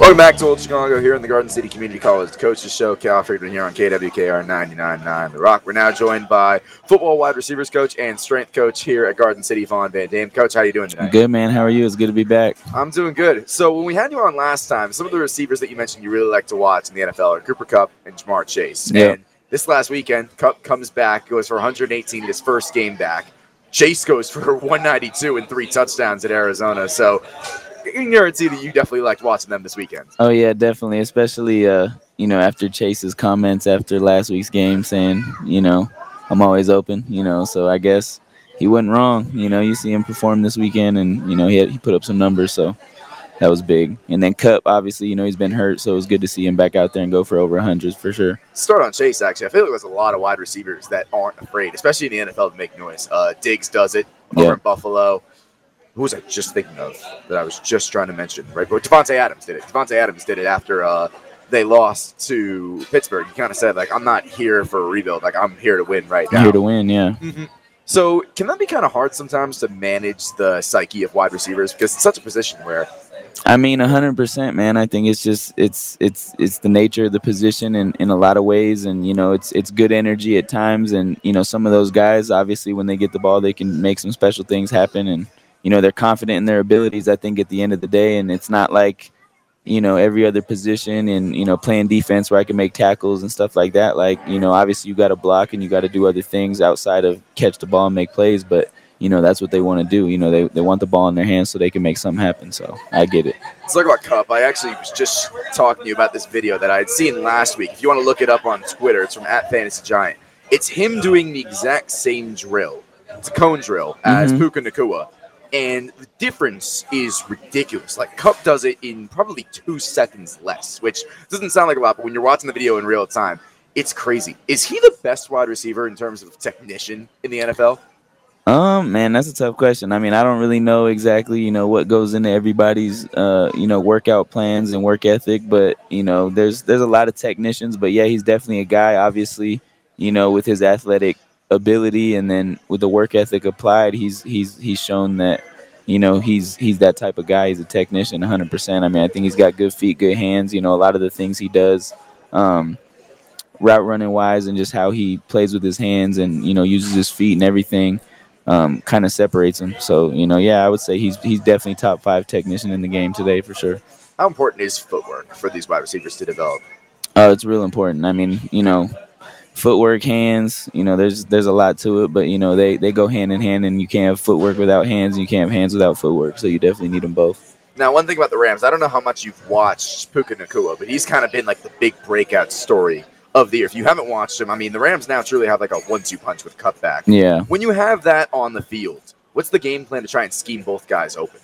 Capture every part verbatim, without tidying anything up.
Welcome back to Old Chicago here in the Garden City Community College Coaches Show. Cal Friedman here on K W K R ninety-nine point nine The Rock. We're now joined by football wide receivers coach and strength coach here at Garden City, Vaughn Van Dam. Coach, how are you doing today? Good, man. How are you? It's good to be back. I'm doing good. So when we had you on last time, some of the receivers that you mentioned you really like to watch in the N F L are Cooper Kupp and Ja'Marr Chase. Yep. And this last weekend, Kupp comes back, goes for one hundred eighteen his first game back. Chase goes for one ninety-two and three touchdowns at Arizona. So I can guarantee that you definitely liked watching them this weekend. Oh, yeah, definitely, especially, uh, you know, after Chase's comments after last week's game saying, you know, I'm always open, you know, so I guess he wasn't wrong. You know, you see him perform this weekend, and, you know, he, had, he put up some numbers, so that was big. And then Kupp, obviously, you know, he's been hurt, so it was good to see him back out there and go for over one hundred for sure. Start on Chase, actually. I feel like there's a lot of wide receivers that aren't afraid, especially in the N F L, to make noise. Uh, Diggs does it over Yeah. in Buffalo. Who was I just thinking of that I was just trying to mention? Right, but Devontae Adams did it. Devontae Adams did it after uh, they lost to Pittsburgh. He kind of said, like, I'm not here for a rebuild. Like, I'm here to win right now. Here to win, yeah. Mm-hmm. So can that be kind of hard sometimes to manage the psyche of wide receivers? Because it's such a position where I mean, one hundred percent, man. I think it's just it's it's it's the nature of the position in, in a lot of ways, and you know, it's it's good energy at times, and you know, some of those guys, obviously, when they get the ball, they can make some special things happen, and you know, they're confident in their abilities, I think, at the end of the day, and it's not like, you know, every other position and, you know, playing defense where I can make tackles and stuff like that. Like, you know, obviously you got to block and you got to do other things outside of catch the ball and make plays, but you know, that's what they want to do. You know, they, they want the ball in their hands so they can make something happen. So I get it. Let's talk about Kupp. I actually was just talking to you about this video that I had seen last week. If you want to look it up on Twitter, it's from at Fantasy Giant. It's him doing the exact same drill. It's a cone drill as Mm-hmm. Puka Nacua. And the difference is ridiculous. Like, Kupp does it in probably two seconds less, which doesn't sound like a lot, but when you're watching the video in real time, it's crazy. Is he the best wide receiver in terms of technician in the N F L? Um, man, that's a tough question. I mean, I don't really know exactly, you know, what goes into everybody's, uh, you know, workout plans and work ethic, but, you know, there's there's a lot of technicians, but yeah, he's definitely a guy, obviously, you know, with his athletic ability and then with the work ethic applied, he's he's he's shown that, you know, he's he's that type of guy. He's a technician one hundred percent. I mean, I think he's got good feet, good hands. You know, a lot of the things he does um, route running wise and just how he plays with his hands and, you know, uses his feet and everything um, kind of separates him. So, you know, yeah, I would say he's he's definitely top five technician in the game today for sure. How important is footwork for these wide receivers to develop? Oh, it's real important. I mean, you know, footwork, hands, you know, there's there's a lot to it, but, you know, they, they go hand in hand, and you can't have footwork without hands, and you can't have hands without footwork, so you definitely need them both. Now, one thing about the Rams, I don't know how much you've watched Puka Nacua, but he's kind of been like the big breakout story of the year. If you haven't watched him, I mean, the Rams now truly have like a one two punch with cutback. Yeah. When you have that on the field, what's the game plan to try and scheme both guys open?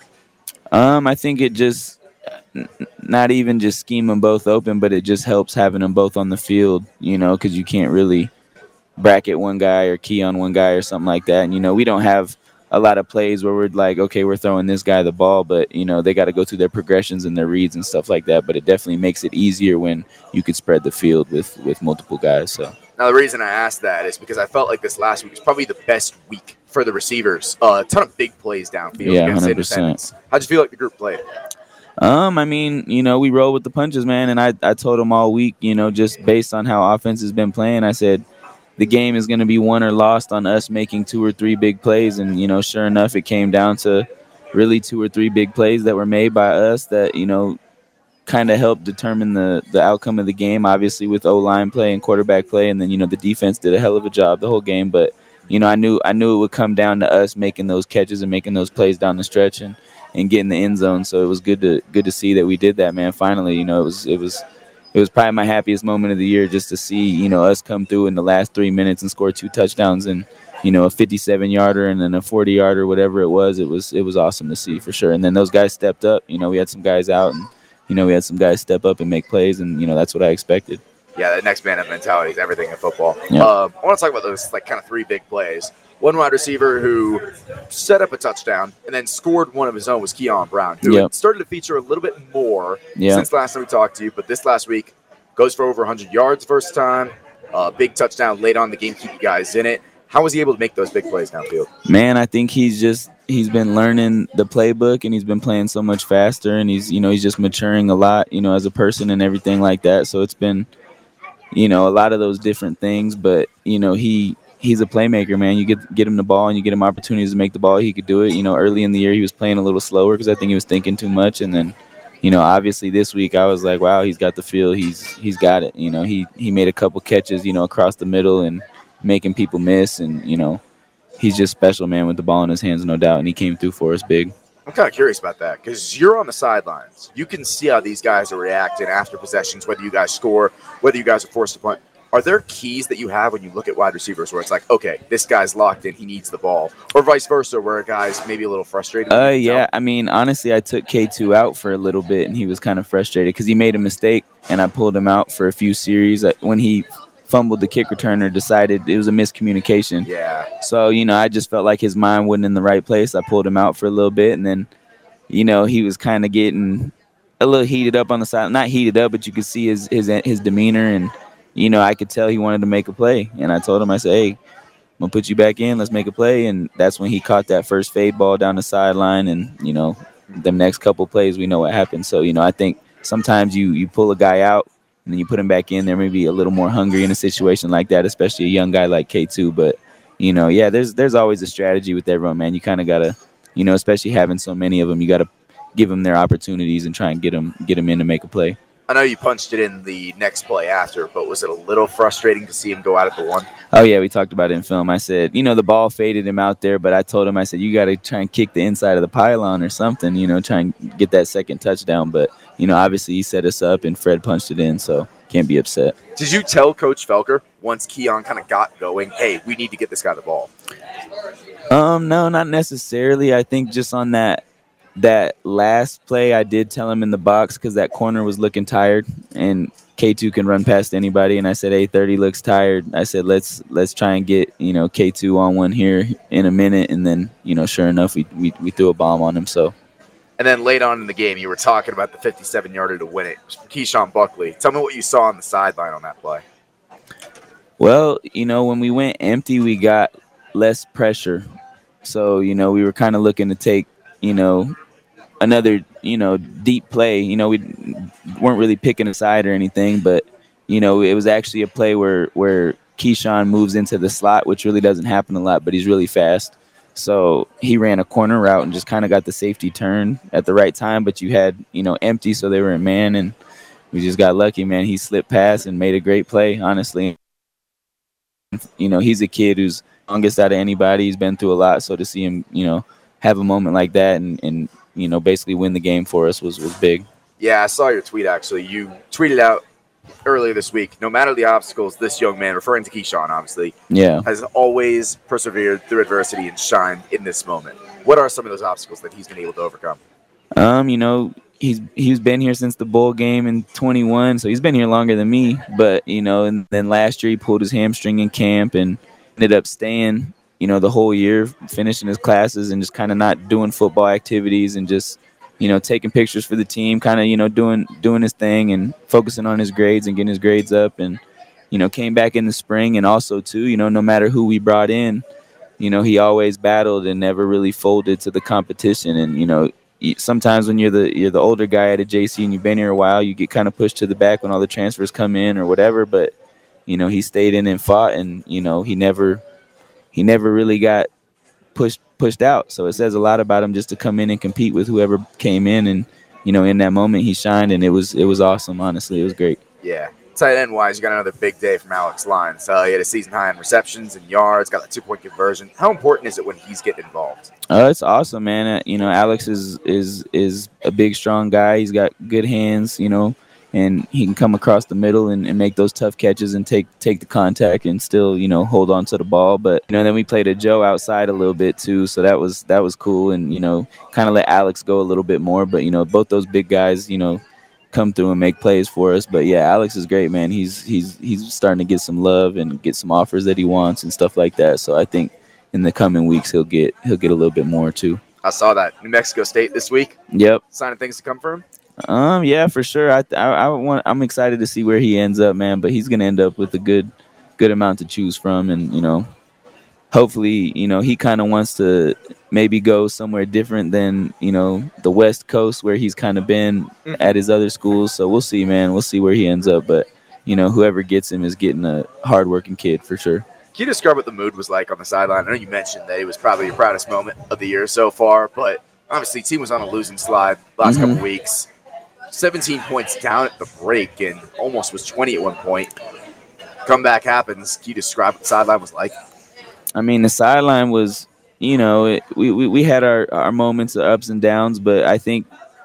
Um, I think it just n- not even just scheme them both open, but it just helps having them both on the field, you know, because you can't really bracket one guy or key on one guy or something like that. And, you know, we don't have a lot of plays where we're like, okay, we're throwing this guy the ball, but, you know, they got to go through their progressions and their reads and stuff like that. But it definitely makes it easier when you could spread the field with, with multiple guys. So now, the reason I asked that is because I felt like this last week was probably the best week for the receivers. Uh, a ton of big plays downfield Yeah, against one hundred Independence. percent. How'd you feel like the group played? Um, I mean, you know, we roll with the punches, man. And I, I told them all week, you know, just based on how offense has been playing, I said, the game is going to be won or lost on us making two or three big plays. And, you know, sure enough, it came down to really two or three big plays that were made by us that, you know, kind of helped determine the, the outcome of the game, obviously with O-line play and quarterback play. And then, you know, the defense did a hell of a job the whole game. But, you know, I knew I knew it would come down to us making those catches and making those plays down the stretch and, and getting the end zone. So it was good to good to see that we did that, man. Finally, you know, it was it was – It was probably my happiest moment of the year just to see, you know, us come through in the last three minutes and score two touchdowns and, you know, a fifty-seven-yarder and then a forty-yarder, whatever it was. It was it was awesome to see for sure. And then those guys stepped up. You know, we had some guys out and, you know, we had some guys step up and make plays, and, you know, that's what I expected. Yeah, the next man up mentality is everything in football. Yeah. Uh, I want to talk about those like kind of three big plays. One wide receiver who set up a touchdown and then scored one of his own was Keon Brown, who Yep. had started to feature a little bit more Yeah. since last time we talked to you. But this last week goes for over one hundred yards first time, uh, big touchdown late on in the game, keep you guys in it. How was he able to make those big plays downfield? Man, I think he's just he's been learning the playbook, and he's been playing so much faster, and he's you know he's just maturing a lot, you know, as a person and everything like that. So it's been, you know, a lot of those different things. But you know, he he's a playmaker, man. You get get him the ball and you get him opportunities to make the ball. He could do it. You know, early in the year he was playing a little slower because I think he was thinking too much, and then, you know, obviously this week I was like, wow, he's got the feel. He's he's got it. You know, he he made a couple catches, you know, across the middle and making people miss, and you know, he's just special, man, with the ball in his hands, no doubt. And he came through for us big. I'm kind of curious about that because you're on the sidelines. You can see how these guys are reacting after possessions, whether you guys score, whether you guys are forced to punt. Are there keys that you have when you look at wide receivers where it's like, okay, this guy's locked in, he needs the ball, or vice versa, where a guy's maybe a little frustrated? Uh, yeah. I mean, honestly, I took K two out for a little bit, and he was kind of frustrated because he made a mistake, and I pulled him out for a few series. When he fumbled the kick returner, decided it was a miscommunication. Yeah. So, you know, I just felt like his mind wasn't in the right place. I pulled him out for a little bit, and then, you know, he was kind of getting a little heated up on the side. Not heated up, but you could see his his his demeanor, and you know, I could tell he wanted to make a play. And I told him, I said, hey, I'm going to put you back in. Let's make a play. And that's when he caught that first fade ball down the sideline. And, you know, the next couple plays, we know what happened. So, you know, I think sometimes you, you pull a guy out and then you put him back in there, maybe a little more hungry in a situation like that, especially a young guy like K two. But, you know, yeah, there's there's always a strategy with everyone, man. You kind of got to, you know, especially having so many of them, you got to give them their opportunities and try and get them, get them in to make a play. I know you punched it in the next play after, but was it a little frustrating to see him go out at the one? Oh, yeah, we talked about it in film. I said, you know, the ball faded him out there, but I told him, I said, you got to try and kick the inside of the pylon or something, you know, try and get that second touchdown. But, you know, obviously he set us up and Fred punched it in, so can't be upset. Did you tell Coach Felker once Keon kind of got going, hey, we need to get this guy the ball? Um, no, not necessarily. I think just on that, That last play, I did tell him in the box because that corner was looking tired, and K two can run past anybody. And I said, "Hey, thirty looks tired." I said, "Let's let's try and get you know K two on one here in a minute." And then you know, sure enough, we we, we threw a bomb on him. So. And then late on in the game, you were talking about the fifty-seven yarder to win it. Keyshawn Buckley. Tell me what you saw on the sideline on that play. Well, you know, when we went empty, we got less pressure. So you know, we were kind of looking to take. You know, another, you know, deep play. You know, we weren't really picking a side or anything, but, you know, it was actually a play where, where Keyshawn moves into the slot, which really doesn't happen a lot, but he's really fast. So he ran a corner route and just kind of got the safety turn at the right time, but you had, you know, empty, so they were in man, and we just got lucky, man. He slipped past and made a great play, honestly. You know, he's a kid who's longest out of anybody. He's been through a lot, so to see him, you know, have a moment like that and, and you know, basically win the game for us was, was big. Yeah, I saw your tweet, actually. You tweeted out earlier this week, no matter the obstacles, this young man, referring to Keyshawn, obviously, yeah, has always persevered through adversity and shined in this moment. What are some of those obstacles that he's been able to overcome? Um, you know, he's he's been here since the bowl game in twenty-one, so he's been here longer than me. But, you know, and then last year he pulled his hamstring in camp and ended up staying you know, the whole year, finishing his classes and just kind of not doing football activities and just, you know, taking pictures for the team, kind of, you know, doing doing his thing and focusing on his grades and getting his grades up. And, you know, came back in the spring. And also, too, you know, no matter who we brought in, you know, he always battled and never really folded to the competition. And, you know, sometimes when you're the you're the older guy at a J C and you've been here a while, you get kind of pushed to the back when all the transfers come in or whatever. But, you know, he stayed in and fought, and, you know, he never – he never really got pushed pushed out. So it says a lot about him just to come in and compete with whoever came in. And, you know, in that moment he shined, and it was it was awesome, honestly. It was great. Yeah. Tight end wise, you got another big day from Alex Lyons. Uh, he had a season high in receptions and yards, got that two-point conversion. How important is it when he's getting involved? Oh, it's awesome, man. Uh, you know, Alex is is is a big, strong guy. He's got good hands, you know, and he can come across the middle and, and make those tough catches and take take the contact and still, you know, hold on to the ball. But, you know, then we played a Joe outside a little bit too, so that was that was cool. And, you know, kind of let Alex go a little bit more. But, you know, both those big guys, you know, come through and make plays for us. But, yeah, Alex is great, man. He's he's he's starting to get some love and get some offers that he wants and stuff like that. So I think in the coming weeks he'll get he'll get a little bit more too. I saw that. New Mexico State this week. Yep. Sign of things to come for him? Um, yeah, for sure. I, I, I want. I'm excited to see where he ends up, man. But he's gonna end up with a good, good amount to choose from, and you know, hopefully, you know, he kind of wants to maybe go somewhere different than, you know, the West Coast where he's kind of been mm-hmm. at his other schools. So we'll see, man. We'll see where he ends up. But, you know, whoever gets him is getting a hardworking kid for sure. Can you describe what the mood was like on the sideline? I know you mentioned that it was probably your proudest moment of the year so far, but obviously the team was on a losing slide last mm-hmm. couple weeks. seventeen points down at the break and almost was twenty at one point. Comeback happens. Can you describe what the sideline was like? I mean, the sideline was, you know, it, we, we, we had our, our moments of ups and downs, but I think,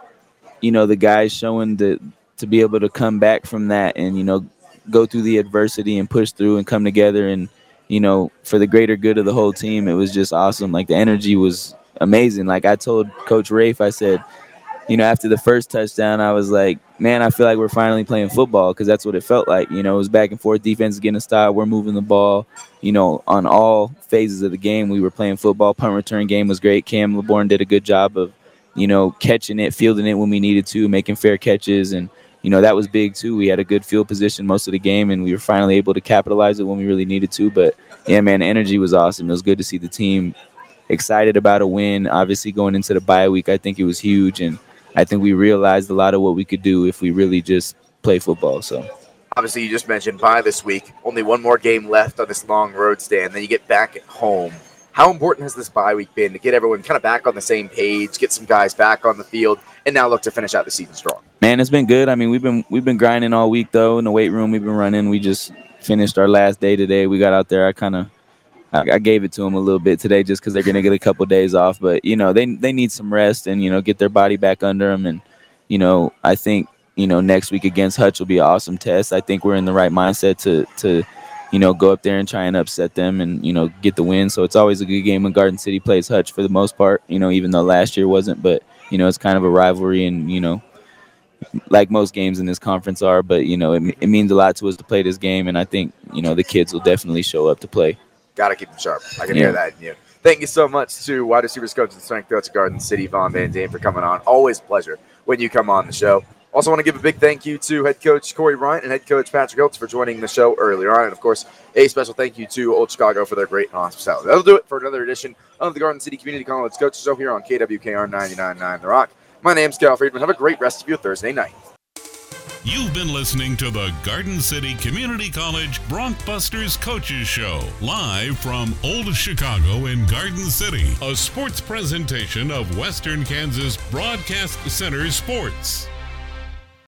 you know, the guys showing the, to be able to come back from that and, you know, go through the adversity and push through and come together and, you know, for the greater good of the whole team, it was just awesome. Like, the energy was amazing. Like, I told Coach Rafe, I said, you know, after the first touchdown, I was like, man, I feel like we're finally playing football because that's what it felt like. You know, it was back and forth. Defense is getting a style. We're moving the ball. You know, on all phases of the game, we were playing football. Punt return game was great. Cam LeBourne did a good job of, you know, catching it, fielding it when we needed to, making fair catches. And, you know, that was big too. We had a good field position most of the game, and we were finally able to capitalize it when we really needed to. But, yeah, man, the energy was awesome. It was good to see the team excited about a win. Obviously, going into the bye week, I think it was huge. And I think we realized a lot of what we could do if we really just play football. So, obviously, you just mentioned bye this week. Only one more game left on this long road stand. Then you get back at home. How important has this bye week been to get everyone kind of back on the same page, get some guys back on the field, and now look to finish out the season strong? Man, it's been good. I mean, we've been we've been grinding all week though in the weight room. We've been running. We just finished our last day today. We got out there. I kind of. I gave it to them a little bit today just because they're going to get a couple of days off. But, you know, they they need some rest and, you know, get their body back under them. And, you know, I think, you know, next week against Hutch will be an awesome test. I think we're in the right mindset to, to you know, go up there and try and upset them and, you know, get the win. So it's always a good game when Garden City plays Hutch for the most part, you know, even though last year wasn't. But, you know, it's kind of a rivalry and, you know, like most games in this conference are. But, you know, it, it means a lot to us to play this game. And I think, you know, the kids will definitely show up to play. Got to keep them sharp. I can yeah. hear that in you. Thank you so much to wide receivers coach and strength coach at Garden City, Vaughn Van Dam, for coming on. Always a pleasure when you come on the show. Also want to give a big thank you to head coach Corey Bryant and head coach Patrick Oates for joining the show earlier on. And, of course, a special thank you to Old Chicago for their great hospitality. That'll do it for another edition of the Garden City Community College Coaches Show here on K W K R ninety-nine point nine The Rock. My name's Cal Friedman. Have a great rest of your Thursday night. You've been listening to the Garden City Community College Broncbusters Coaches Show, live from Old Chicago in Garden City, a sports presentation of Western Kansas Broadcast Center Sports.